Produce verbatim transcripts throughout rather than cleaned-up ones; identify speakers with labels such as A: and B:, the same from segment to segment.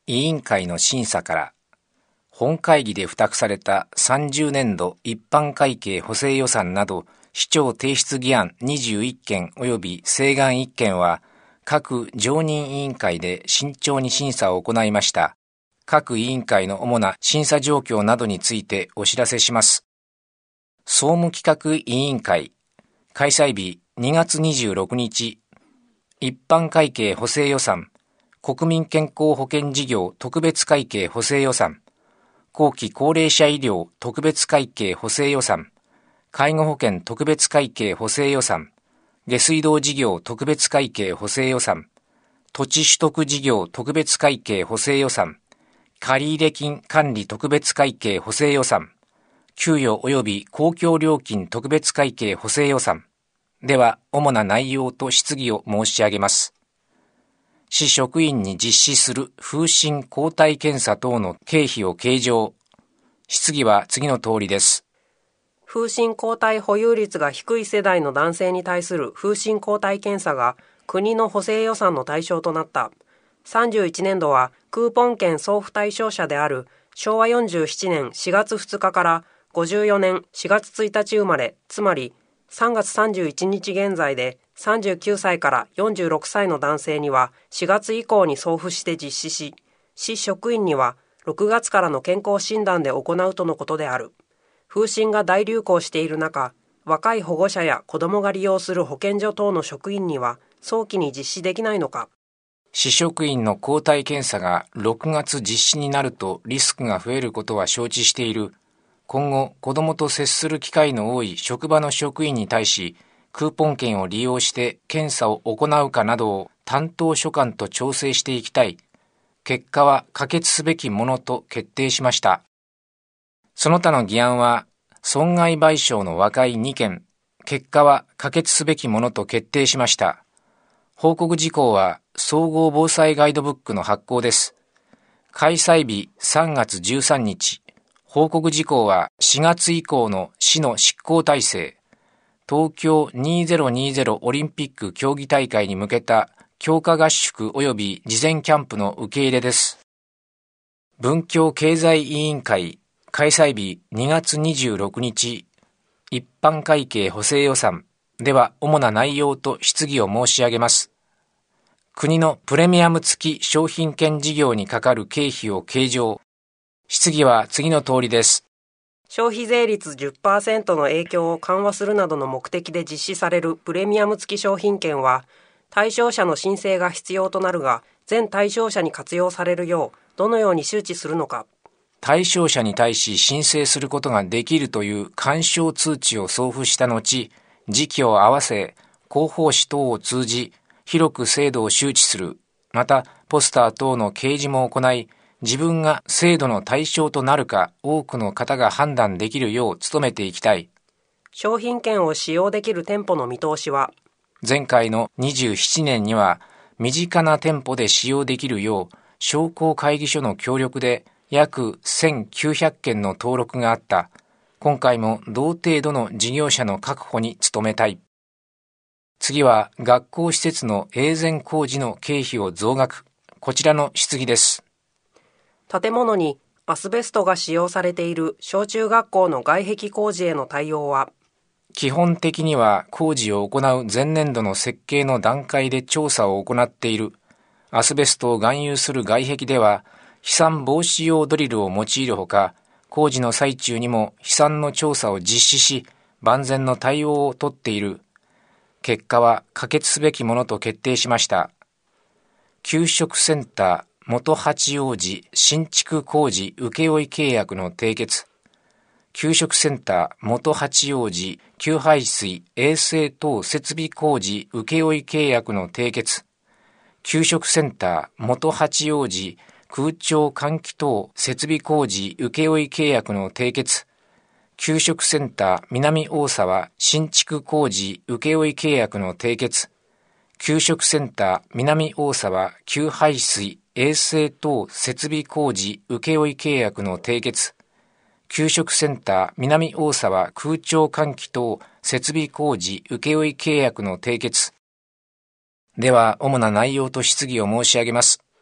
A: 委員会の審査から本会議で付託されたさんじゅうねんど一般会計補正予算など市長提出議案にじゅういっけん及び請願いっけんは各常任委員会で慎重に審査を行いました。各委員会の主な審査状況などについてお知らせします。総務企画委員会開催日にがつにじゅうろくにち、一般会計補正予算、国民健康保険事業特別会計補正予算、後期高齢者医療特別会計補正予算、介護保険特別会計補正予算、下水道事業特別会計補正予算、土地取得事業特別会計補正予算、借入金管理特別会計補正予算、給与及び公共料金特別会計補正予算では、主な内容と質疑を申し上げます。市職員に実施する風疹抗体検査等の経費を計上。質疑は次の通りです。
B: 風疹抗体保有率が低い世代の男性に対する風疹抗体検査が国の補正予算の対象となった。さんじゅういちねんどはクーポン券送付対象者であるしょうわよんじゅうななねんしがつふつかからごじゅうよねんしがつついたち生まれ、つまりさんがつさんじゅういちにち現在でさんじゅうきゅうさいからよんじゅうろくさいの男性にはしがつ以降に送付して実施し、市職員にはろくがつからの健康診断で行うとのことである。風疹が大流行している中、若い保護者や子どもが利用する保健所等の職員には早期に実施できないのか。
A: 市職員の抗体検査がろくがつ実施になるとリスクが増えることは承知している。今後、子どもと接する機会の多い職場の職員に対し、クーポン券を利用して検査を行うかなどを担当所管と調整していきたい。結果は可決すべきものと決定しました。その他の議案は、損害賠償の和解にけん、結果は可決すべきものと決定しました。報告事項は、総合防災ガイドブックの発行です。開催日さんがつじゅうさんにち、報告事項はしがつ以降の市の執行体制、東京にせんにじゅうオリンピック競技大会に向けた強化合宿及び事前キャンプの受け入れです。文教経済委員会開催日にがつにじゅうろくにち、一般会計補正予算では主な内容と質疑を申し上げます。国のプレミアム付き商品券事業にかかる経費を計上。質疑は次の通りです。
B: 消費税率 じゅっパーセント の影響を緩和するなどの目的で実施されるプレミアム付き商品券は、対象者の申請が必要となるが、全対象者に活用されるよう、どのように周知するのか。
A: 対象者に対し申請することができるという勧奨通知を送付した後、時期を合わせ、広報誌等を通じ、広く制度を周知する。また、ポスター等の掲示も行い、自分が制度の対象となるか多くの方が判断できるよう努めていきたい。
B: 商品券を使用できる店舗の見通しは、
A: 前回のにじゅうななねんには身近な店舗で使用できるよう商工会議所の協力で約せんきゅうひゃくけんの登録があった。今回も同程度の事業者の確保に努めたい。次は学校施設の永全工事の経費を増額。こちらの質疑です。
B: 建物にアスベストが使用されている小中学校の外壁工事への対応は、
A: 基本的には工事を行う前年度の設計の段階で調査を行っている。アスベストを含有する外壁では飛散防止用ドリルを用いるほか、工事の最中にも飛散の調査を実施し、万全の対応をとっている。結果は可決すべきものと決定しました。給食センター元八王子新築工事請負契約の締結。給食センター元八王子給排水衛生等設備工事請負契約の締結。給食センター元八王子空調換気等設備工事請負契約の締結。給食センター南大沢新築工事請負契約の締結。給食センター南大沢給排水衛生等設備工事請負契約の締結。給食センター南大沢空調換気等設備工事請負契約の締結。では、主な内容と質疑を申し上げます。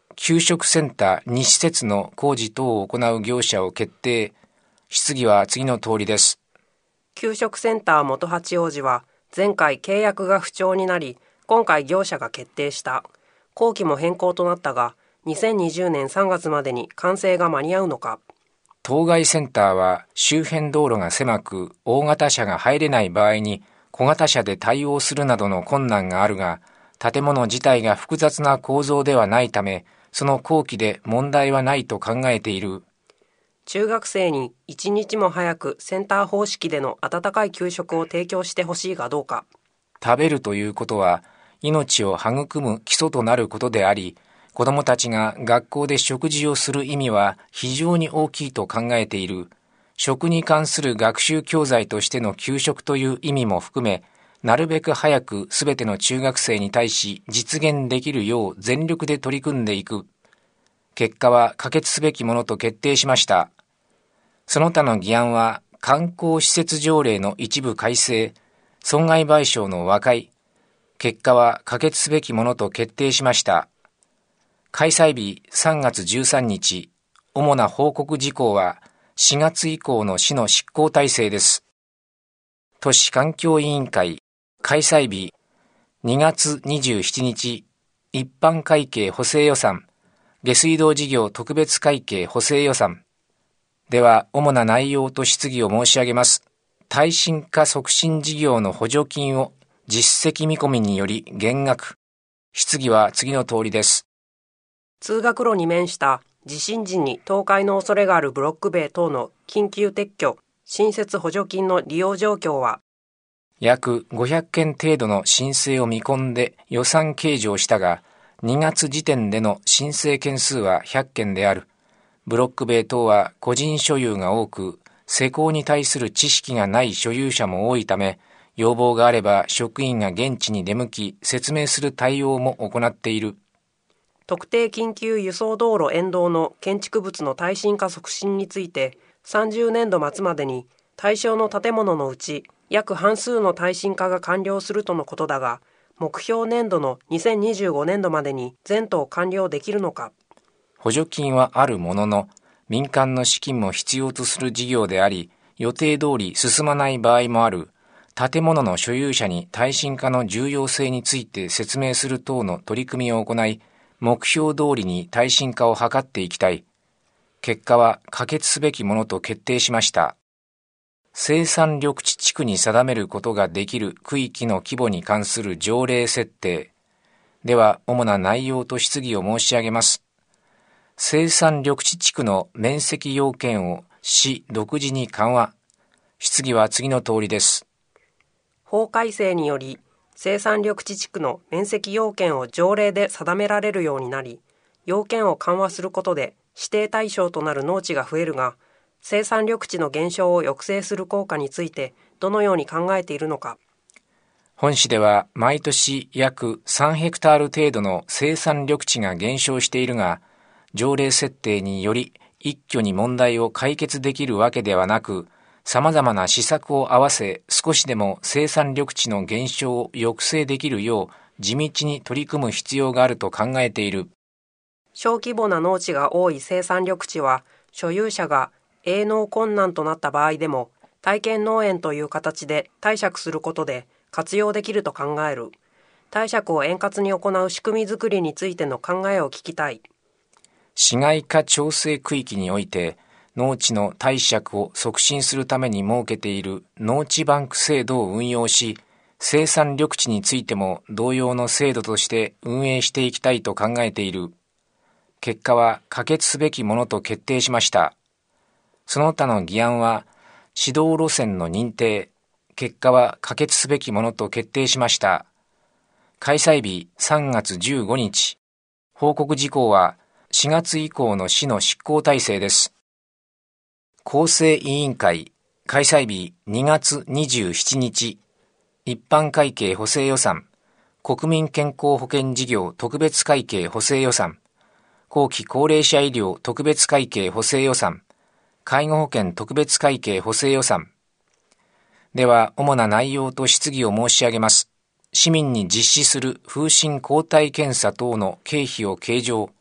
A: 給食センターに施設の工事等を行う業者を決定。質疑は次の通りです。
B: 給食センター元八王子は前回契約が不調になり、今回業者が決定した。工期も変更となったが、にせんにじゅうねんさんがつまでに完成が間に合うのか。
A: 当該センターは周辺道路が狭く、大型車が入れない場合に小型車で対応するなどの困難があるが、建物自体が複雑な構造ではないため、その工期で問題はないと考えている。
B: 中学生に一日も早くセンター方式での温かい給食を提供してほしいがどうか。
A: 食べるということは命を育む基礎となることであり、子どもたちが学校で食事をする意味は非常に大きいと考えている。食に関する学習教材としての給食という意味も含め、なるべく早くすべての中学生に対し実現できるよう全力で取り組んでいく。結果は可決すべきものと決定しました。その他の議案は、観光施設条例の一部改正、損害賠償の和解。結果は可決すべきものと決定しました。開催日さんがつじゅうさんにち、主な報告事項はしがつ以降の市の執行体制です。都市環境委員会、開催日にがつにじゅうしちにち、一般会計補正予算、下水道事業特別会計補正予算。では、主な内容と質疑を申し上げます。耐震化促進事業の補助金を実績見込みにより減額。質疑は次の通りです。
B: 通学路に面した地震時に倒壊の恐れがあるブロック塀等の緊急撤去、新設補助金の利用状況は、
A: 約ごひゃくけん程度の申請を見込んで予算計上したが、にがつ時点での申請件数はひゃっけんである。ブロック塀等は個人所有が多く、施工に対する知識がない所有者も多いため、要望があれば職員が現地に出向き説明する対応も行っている。
B: 特定緊急輸送道路沿道の建築物の耐震化促進について、さんじゅうねんど末までに対象の建物のうち約半数の耐震化が完了するとのことだが、目標年度のにせんにじゅうごねんどまでに全棟完了できるのか。
A: 補助金はあるものの、民間の資金も必要とする事業であり、予定通り進まない場合もある。建物の所有者に耐震化の重要性について説明する等の取り組みを行い、目標通りに耐震化を図っていきたい。結果は可決すべきものと決定しました。生産緑地地区に定めることができる区域の規模に関する条例設定。では、主な内容と質疑を申し上げます。生産緑地地区の面積要件を市独自に緩和。質疑は次の通りです。
B: 法改正により、生産緑地地区の面積要件を条例で定められるようになり、要件を緩和することで指定対象となる農地が増えるが、生産緑地の減少を抑制する効果についてどのように考えているのか。
A: 本市では毎年約さんヘクタール程度の生産緑地が減少しているが、条例設定により一挙に問題を解決できるわけではなく、様々な施策を合わせ少しでも生産緑地の減少を抑制できるよう地道に取り組む必要があると考えている。
B: 小規模な農地が多い生産緑地は、所有者が営農困難となった場合でも、体験農園という形で貸借することで活用できると考える。貸借を円滑に行う仕組みづくりについての考えを聞きたい。
A: 市街化調整区域において、農地の貸借を促進するために設けている農地バンク制度を運用し、生産緑地についても同様の制度として運営していきたいと考えている。結果は可決すべきものと決定しました。その他の議案は、指導路線の認定。結果は可決すべきものと決定しました。開催日さんがつじゅうごにち。報告事項はしがつ以降の市の執行体制です。構成委員会。開催日にがつにじゅうしちにち。一般会計補正予算。国民健康保険事業特別会計補正予算。後期高齢者医療特別会計補正予算。介護保険特別会計補正予算。では、主な内容と質疑を申し上げます。市民に実施する風疹抗体検査等の経費を計上。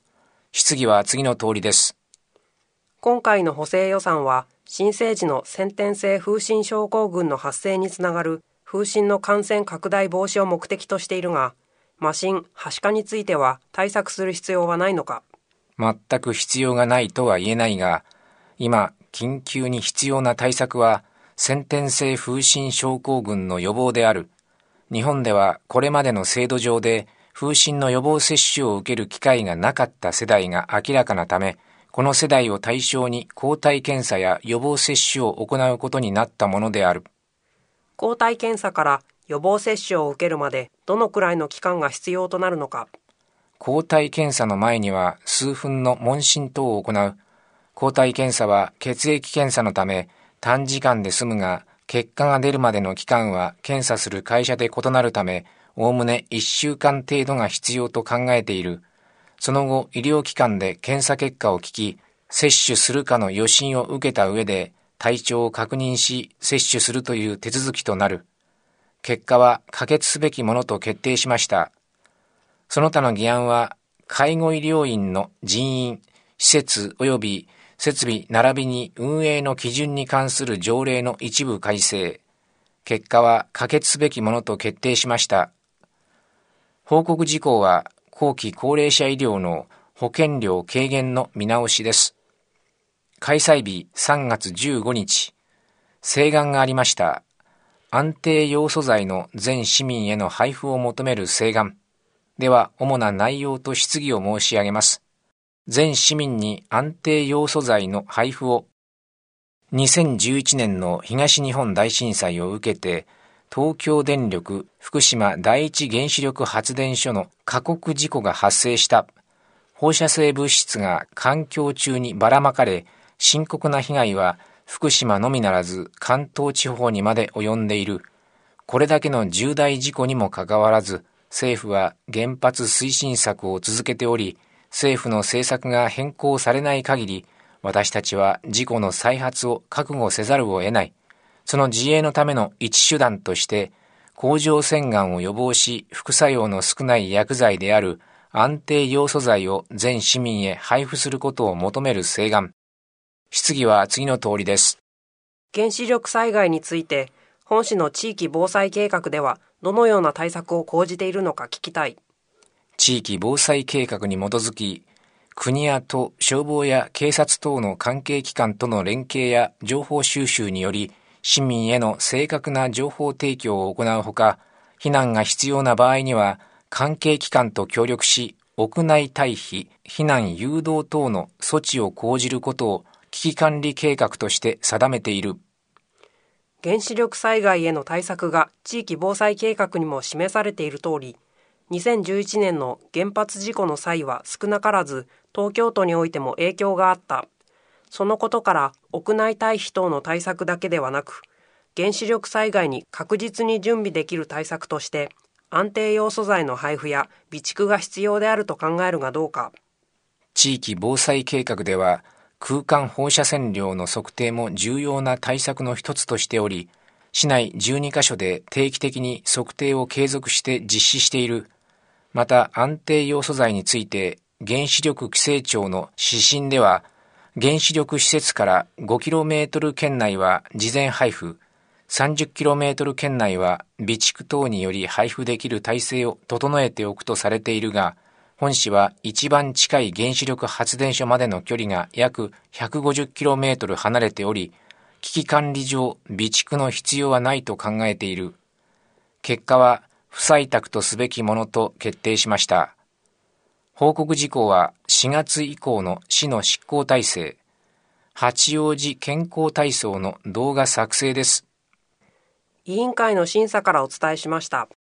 A: 質疑は次の通りです。
B: 今回の補正予算は、新生児の先天性風疹症候群の発生につながる風疹の感染拡大防止を目的としているが、麻疹、はしかについては対策する必要はないのか。
A: 全く必要がないとは言えないが、今、緊急に必要な対策は、先天性風疹症候群の予防である。日本ではこれまでの制度上で、風疹の予防接種を受ける機会がなかった世代が明らかなため、この世代を対象に抗体検査や予防接種を行うことになったものである。
B: 抗体検査から予防接種を受けるまでどのくらいの期間が必要となるのか。
A: 抗体検査の前には数分の問診等を行う。抗体検査は血液検査のため短時間で済むが、結果が出るまでの期間は検査する会社で異なるため、おおむねいっしゅうかん程度が必要と考えている。その後、医療機関で検査結果を聞き、接種するかの予診を受けた上で、体調を確認し、接種するという手続きとなる。結果は可決すべきものと決定しました。その他の議案は、介護医療院の人員、施設及び設備並びに運営の基準に関する条例の一部改正。結果は可決すべきものと決定しました。報告事項は、後期高齢者医療の保険料軽減の見直しです。開催日さんがつじゅうごにち、請願がありました。安定ヨウ素剤の全市民への配布を求める請願。では、主な内容と質疑を申し上げます。全市民に安定ヨウ素剤の配布を。にせんじゅういちねんの東日本大震災を受けて、東京電力福島第一原子力発電所の過酷事故が発生した。放射性物質が環境中にばらまかれ、深刻な被害は福島のみならず関東地方にまで及んでいる。これだけの重大事故にもかかわらず、政府は原発推進策を続けており、政府の政策が変更されない限り、私たちは事故の再発を覚悟せざるを得ない。その自衛のための一手段として、甲状腺がんを予防し副作用の少ない薬剤である安定ヨウ素剤を全市民へ配布することを求める請願。質疑は次の通りです。
B: 原子力災害について、本市の地域防災計画ではどのような対策を講じているのか聞きたい。
A: 地域防災計画に基づき、国や都、消防や警察等の関係機関との連携や情報収集により、市民への正確な情報提供を行うほか、避難が必要な場合には、関係機関と協力し、屋内退避、避難誘導等の措置を講じることを危機管理計画として定めている。
B: 原子力災害への対策が地域防災計画にも示されている通り、にせんじゅういちねんの原発事故の際は少なからず東京都においても影響があった。そのことから屋内退避等の対策だけではなく、原子力災害に確実に準備できる対策として安定ヨウ素剤の配布や備蓄が必要であると考えるがどうか。
A: 地域防災計画では空間放射線量の測定も重要な対策の一つとしており、市内じゅうにかしょで定期的に測定を継続して実施している。また安定ヨウ素剤について原子力規制庁の指針では、原子力施設から ごキロメートル 圏内は事前配布、さんじゅっキロメートル 圏内は備蓄等により配布できる体制を整えておくとされているが、本市は一番近い原子力発電所までの距離が約 ひゃくごじゅっキロメートル 離れており、危機管理上備蓄の必要はないと考えている。結果は不採択とすべきものと決定しました。報告事項はしがつ以降の市の執行体制、八王子健康体操の動画作成です。
B: 委員会の審査からお伝えしました。